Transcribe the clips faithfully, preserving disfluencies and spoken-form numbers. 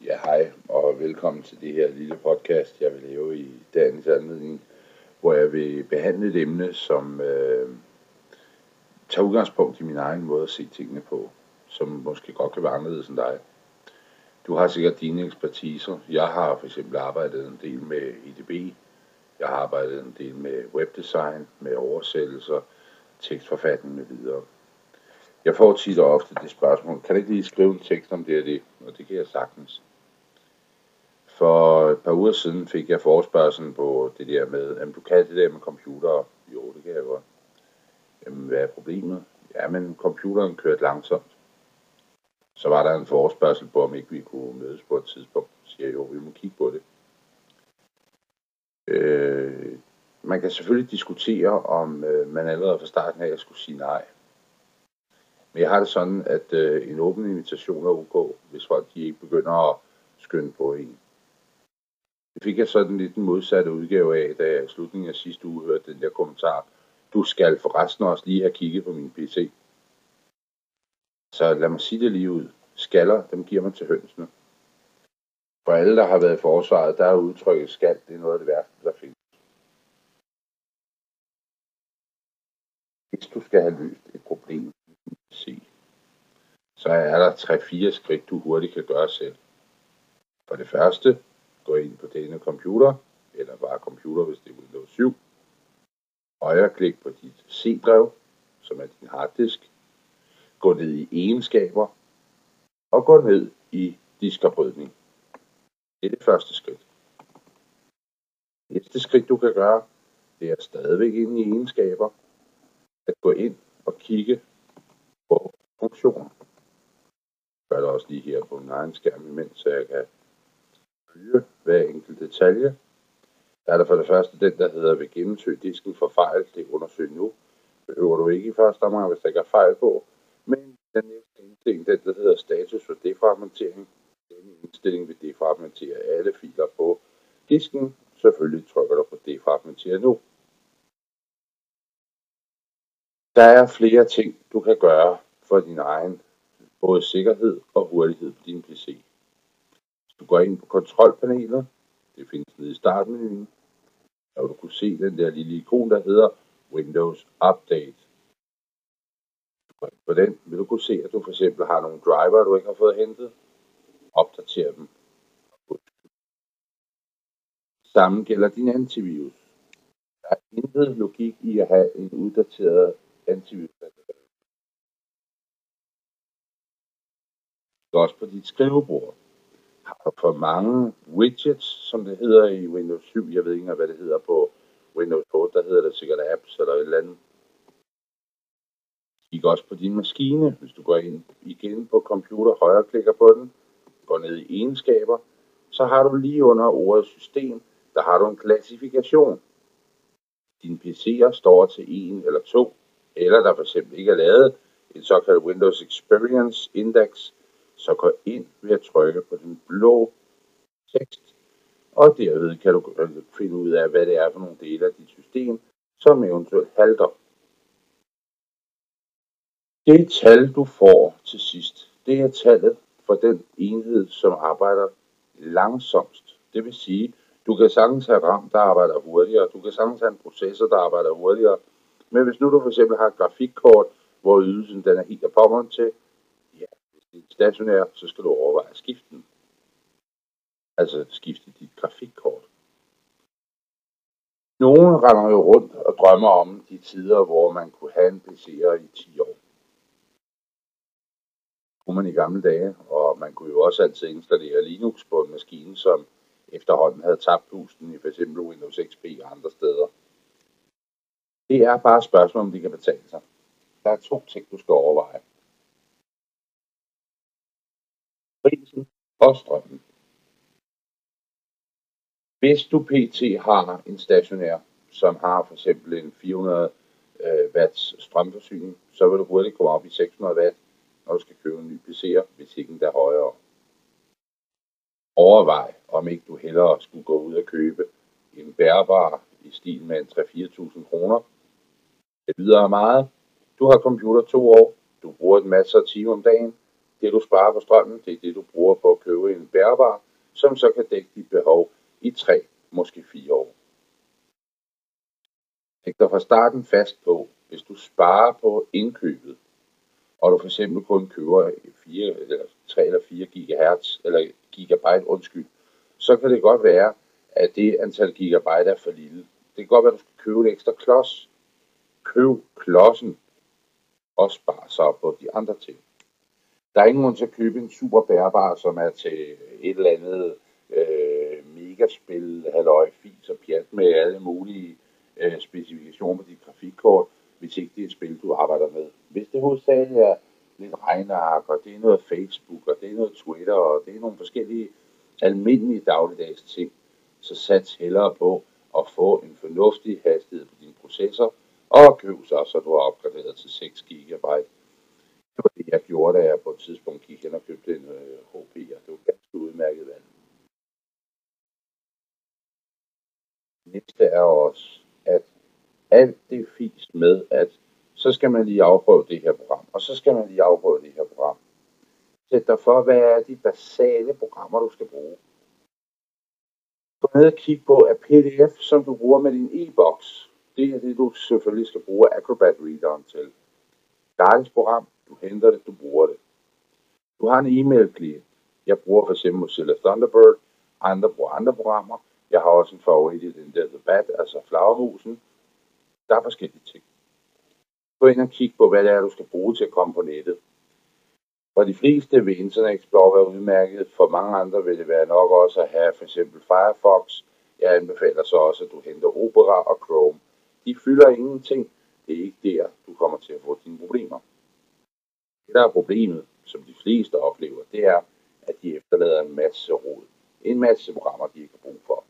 Ja, hej og velkommen til det her lille podcast, jeg vil lave i dagens anledning, hvor jeg vil behandle et emne, som øh, tager udgangspunkt i min egen måde at se tingene på, som måske godt kan være anderledes end dig. Du har sikkert dine ekspertiser. Jeg har for eksempel arbejdet en del med E D B. Jeg har arbejdet en del med webdesign, med oversættelser, tekstforfatning med videre. Jeg får tit og ofte det spørgsmål, kan du ikke lige skrive en tekst om det og det? Og det kan jeg sagtens. For et par uger siden fik jeg forespørgselen på det der med, at du kan det der med computere. Jo, det kan jeg godt. Jamen, hvad er problemet? Jamen, computeren kørte langsomt. Så var der en forespørgsel på, om ikke vi kunne mødes på et tidspunkt. Så siger jeg, jo, vi må kigge på det. Øh, man kan selvfølgelig diskutere, om øh, man allerede fra starten af skulle sige nej. Men jeg har det sådan, at øh, en åben invitation er ok, hvis folk de ikke begynder at skynde på en. Det fik jeg sådan lidt en modsatte udgave af, da jeg i slutningen af sidste uge hørte den der kommentar. Du skal forresten også lige have kigget på min P C. Så lad mig sige det lige ud. Skaller, dem giver man til hønsene. For alle, der har været i forsvaret, der er udtrykket skal, det er noget af det værste, der findes. Hvis du skal have løst et problem med din P C, så er der tre-fire skridt, du hurtigt kan gøre selv. For det første, gå ind på denne computer, eller bare computer, hvis det er Windows syv. Højreklik på dit C-drev, som er din harddisk. Gå ned i egenskaber, og gå ned i diskoprydning. Det er det første skridt. Næste skridt, du kan gøre, det er stadigvæk inde i egenskaber, at gå ind og kigge på funktioner. Jeg gør det også lige her på min egen skærm, imens jeg kan følge hver enkelt detalje. Der er der for det første den, der hedder ved gennemsøg disken for fejl. Det undersøg nu. Behøver du ikke i første omgang, hvis der ikke er fejl på. Men den næste indstilling, den der hedder status for defragmentering. Denne indstilling vil defragmentere alle filer på disken. Selvfølgelig trykker du på defragmentere nu. Der er flere ting, du kan gøre for din egen både sikkerhed og hurtighed på din P C. Du går ind på kontrolpanelet. Det findes nede i startmenuen. Der vil du kunne se den der lille ikon, der hedder Windows Update. På den vil du kunne se, at du for eksempel har nogle driver, du ikke har fået hentet. Opdater dem. Sammen gælder din antivirus. Der er intet logik i at have en uddateret antivirus. Også på dit skrivebord. Har du for mange widgets, som det hedder i Windows syv, jeg ved ikke hvad det hedder på Windows otte, der hedder det sikkert apps eller et eller andet. Kig også på din maskine, hvis du går ind igen på computer, højreklikker på den, går ned i egenskaber, så har du lige under ordet system, der har du en klassifikation. Dine P C'er står til en eller to, eller der for eksempel ikke er lavet en såkaldt Windows Experience Index, så gå ind ved at trykke på den blå tekst, og derved kan du finde ud af, hvad det er for nogle dele af dit system, som eventuelt halter. Det tal, du får til sidst, det er tallet for den enhed, som arbejder langsomst. Det vil sige, du kan sagtens have RAM, der arbejder hurtigere, du kan sagtens have en processor, der arbejder hurtigere, men hvis nu du for eksempel har et grafikkort, hvor ydelsen den er helt af pommeren til, ja, hvis det er stationær, så skal du overveje at skifte den. Altså skifte dit grafikkort. Nogle render jo rundt og drømmer om de tider, hvor man kunne have en P C'er i ti år. Kunne man i gamle dage, og man kunne jo også altid installere Linux på en maskine, som efterhånden havde tabt pusten i f.eks. Windows X P og andre steder. Det er bare et spørgsmål, om de kan betale sig. Der er to ting, du skal overveje. Prisen og strømmen. Hvis du pt. Har en stationær, som har for eksempel en fire hundrede watts strømforsyning, så vil du hurtigt komme op i seks hundrede watt, når du skal købe en ny P C'er, hvis ikke den er højere. Overvej, om ikke du hellere skulle gå ud og købe en bærbar i stil med en tre til fire tusind kroner. Det lyder meget. Du har computer to år, du bruger en masse timer om dagen. Det du sparer på strømmen, det er det du bruger på at købe en bærbar. bærbar, som så kan dække dit behov i tre, måske fire år. Læg dig fra starten fast på, hvis du sparer på indkøbet, og du for eksempel kun køber fire, eller tre eller fire gigahertz, eller gigabyte, undskyld, så kan det godt være, at det antal gigabyte er for lille. Det kan godt være, at du skal købe en ekstra klods. Køb klodsen og spar så på de andre ting. Der er ingen grund til at købe en super bærbar, som er til et eller andet øh, megaspil, halløj, fis og pjat med alle mulige øh, specifikationer på dit grafikkort, hvis ikke det er et spil, du arbejder med. Hvis det hovedsageligt er lidt regneark, og det er noget Facebook, og det er noget Twitter, og det er nogle forskellige almindelige dagligdags ting, så sats hellere på at få en fornuftig hastighed på din processor, og køb så, så du har opgraderet til seks gigabyte. Det var det, jeg gjorde, da jeg på et tidspunkt gik hen og købte en øh, H P, og det var ganske udmærket valg. Næste er også, at alt det fis med, at så skal man lige afprøve det her program, og så skal man lige afprøve det her program. Sæt dig for, hvad er de basale programmer, du skal bruge. Gå ned og kig på, at P D F, som du bruger med din e-boks, det er det, du selvfølgelig skal bruge Acrobat Readeren til. Gratis program, du henter det, du bruger det. Du har en e-mail-klient. Jeg bruger for eksempel Mozilla Thunderbird, andre bruger andre programmer. Jeg har også en favorit i den der The Bat, altså flagermusen. Der er forskellige ting. Gå ind og kig på, hvad det er, du skal bruge til at komme på nettet. For de fleste vil Internet Explorer være udmærket. For mange andre vil det være nok også at have for eksempel Firefox. Jeg anbefaler så også, at du henter Opera og Chrome. De fylder ingenting. Det er ikke der, du kommer til at få dine problemer. Det, der er problemet, som de fleste oplever, det er, at de efterlader en masse rod. En masse programmer, de ikke har brug for.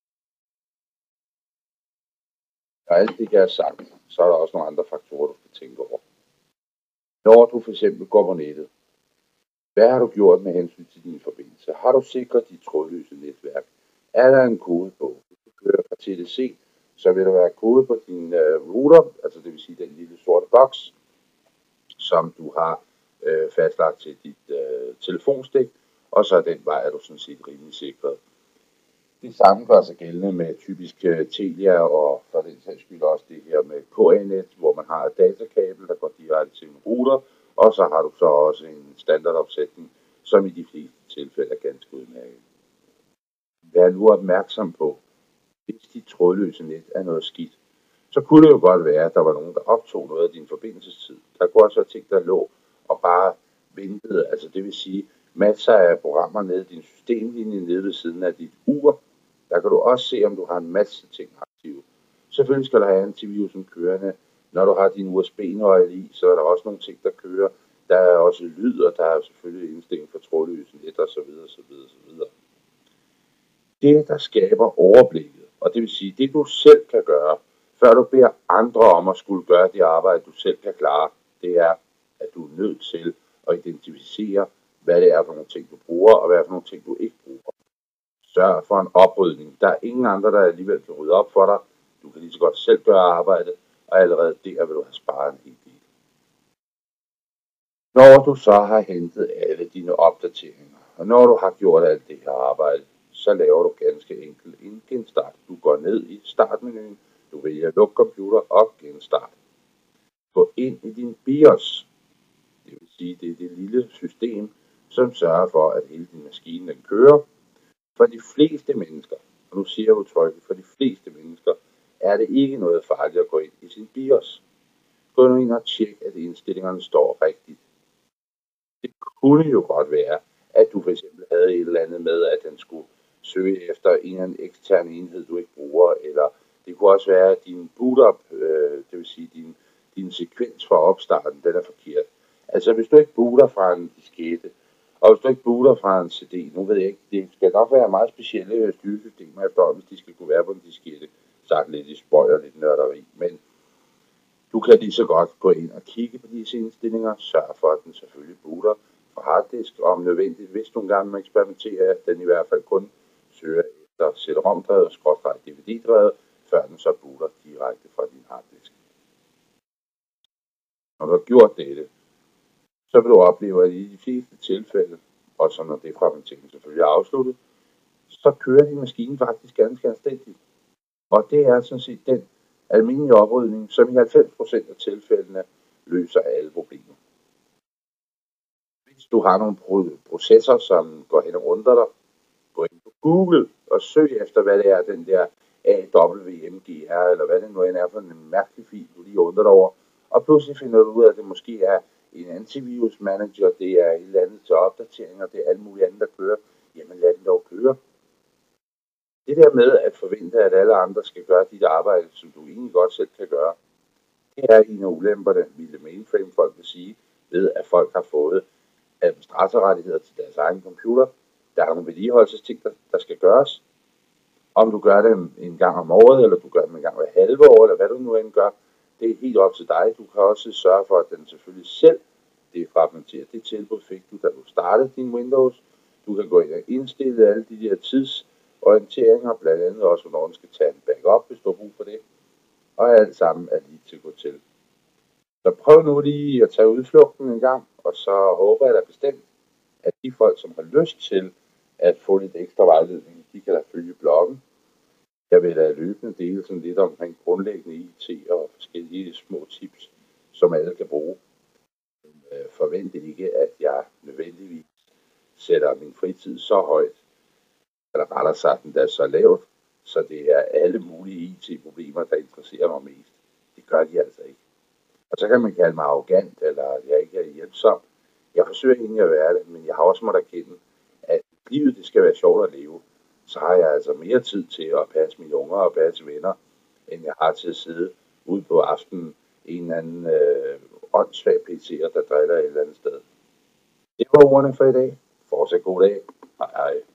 Og alt det, jeg har sagt, så er der også nogle andre faktorer, du skal tænke over. Når du for eksempel går på nettet, hvad har du gjort med hensyn til din forbindelse? Har du sikret dit trådløse netværk? Er der en kode på? Hvis du kører fra T D C, så vil der være kode på din uh, router, altså det vil sige den lille sorte boks, som du har øh, fastlagt til dit øh, telefonstik, og så den vej er du sådan set rimelig sikret. Det samme gør sig gældende med typisk uh, Telia, og for den sags skyld også det her med K A-net, hvor man har et datakabel, der går direkte til en router, og så har du så også en standardopsætning, som i de fleste tilfælde er ganske udmærket. Vær nu opmærksom på, hvis dit trådløse net er noget skidt, så kunne det jo godt være, at der var nogen, der optog noget af din forbindelsestid. Der kunne også være ting, der lå og bare ventede. Altså det vil sige, masser af programmer nede i din systemlinje nede ved siden af dit ur. Der kan du også se, om du har en masse ting aktive. Selvfølgelig skal du have antivirusen kørende. Når du har din U S B-nøgle i, så er der også nogle ting, der kører. Der er også lyd, og der er selvfølgelig indstilling for trådløse net og så videre, så videre, så videre. Det, der skaber overblikket, og det vil sige, det du selv kan gøre, før du beder andre om at skulle gøre det arbejde, du selv kan klare, det er, at du er nødt til at identificere, hvad det er for nogle ting, du bruger, og hvad det er for nogle ting, du ikke bruger. Sørg for en oprydning. Der er ingen andre, der alligevel kan rydde op for dig. Du kan lige så godt selv gøre arbejdet, og allerede der vil du have sparet en hel del. Når du så har hentet alle dine opdateringer, og når du har gjort alt det her arbejde, så laver du ganske enkelt en genstart. Du går ned i startmenuen, du vælger luk computer og genstart. Gå ind i din BIOS. Det vil sige, det er det lille system, som sørger for, at hele din maskine den kører. For de fleste mennesker, og nu siger jeg udtrykket, for de fleste mennesker, er det ikke noget farligt at gå ind i sin BIOS. Gå nu ind og tjek, at indstillingerne står rigtigt. Det kunne jo godt være, at du for eksempel havde et eller andet med, at den skulle søge efter en eller anden ekstern enhed, du ikke bruger, eller det kunne også være, at din boot-up, øh, det vil sige din, din sekvens for opstarten, den er forkert. Altså hvis du ikke booter fra en diskette, og hvis du ikke booter fra en C D, nu ved jeg ikke, det skal nok være meget specielle styresystemer efterhånden, hvis de skal kunne være på en diskette, sagt lidt i spøj og lidt nørderi, men du kan lige så godt gå ind og kigge på disse indstillinger, sørg for, at den selvfølgelig booter fra harddisk, og om nødvendigt, hvis du engang må eksperimentere, at den i hvert fald kun søger efter C D ROM-drevet, skråstreg D V D-drevet, før den så booter direkte fra din harddisk. Når du har gjort dette, så vil du opleve, at i de fleste tilfælde, og så når det fragmentering selvfølgelig er afsluttet, så kører din maskine faktisk ganske anstændigt. Og det er sådan set den almindelige oprydning, som i halvfems procent af tilfældene løser alle problemer. Hvis du har nogle processer, som går hen og undrer dig, gå ind på Google og søg efter, hvad det er, den der A W M G R, eller hvad det nu end er for en mærkelig fil, du lige undrer dig over. Og pludselig finder du ud af, at det måske er en antivirus manager, det er et eller andet til opdateringer, det er alt muligt andet, der kører. Jamen lad den dog køre. Det der med at forvente, at alle andre skal gøre dit arbejde, som du egentlig godt selv kan gøre, det er en af ulemperne, ville mainframe-folk vil sige, ved at folk har fået administratorrettigheder til deres egen computer. Der er nogle vedligeholdelsesting, der, der skal gøres. Om du gør det en gang om året, eller du gør det en gang hver halve år, eller hvad du nu end gør, det er helt op til dig. Du kan også sørge for, at den selvfølgelig selv defragmenterer. Det tilbud fik du, da du startede din Windows. Du kan gå ind og indstille alle de der tidsorienteringer, blandt andet også, hvornår den skal tage en backup, hvis du har brug for det. Og alt sammen er lige til at gå til. Så prøv nu lige at tage udflugten en gang, og så håber jeg da bestemt, at de folk, som har lyst til at få lidt ekstra vejledning, de kan da følge bloggen. Jeg vil da løbende dele sådan lidt omkring grundlæggende I T og forskellige små tips, som alle kan bruge. Forvent ikke, at jeg nødvendigvis sætter min fritid så højt, eller rettere sagt, den er så lavt, så det er alle mulige I T-problemer, der interesserer mig mest. Det gør de altså ikke. Og så kan man kalde mig arrogant, eller jeg ikke er hjælpsom. Jeg forsøger egentlig at være det, men jeg har også måttet erkende, at livet det skal være sjovt at leve. Så har jeg altså mere tid til at passe mine unger og passe venner, end jeg har til at sidde ude på aftenen en eller anden øh, åndssvag P C'er, der driller et eller andet sted. Det var ordene for i dag. Fortsæt god dag. Hej hej.